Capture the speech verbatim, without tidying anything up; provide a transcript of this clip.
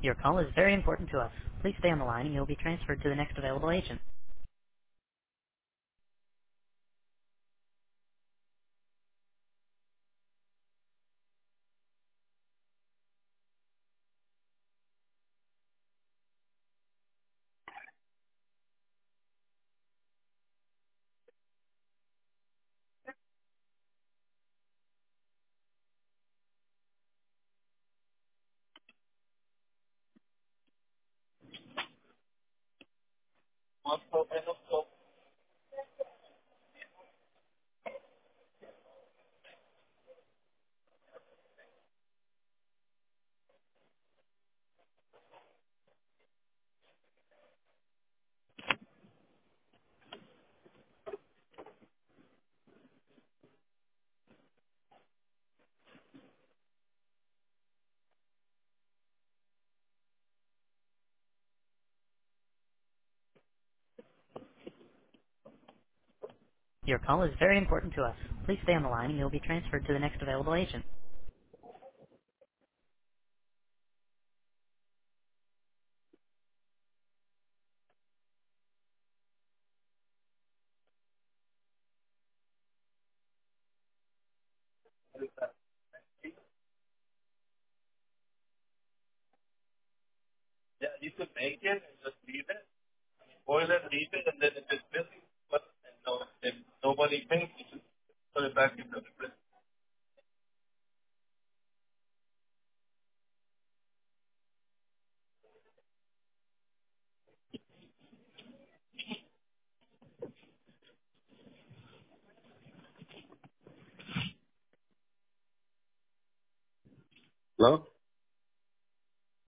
Your call is very important to us. Please stay on the line and you'll be transferred to the next available agent. Your call is very important to us. Please stay on the line and you'll be transferred to the next available agent. Yeah, you could make it and just leave it, boil it, leave it, and then if it's missing, but and no, if nobody pays, you just put it back into the fridge. Hello?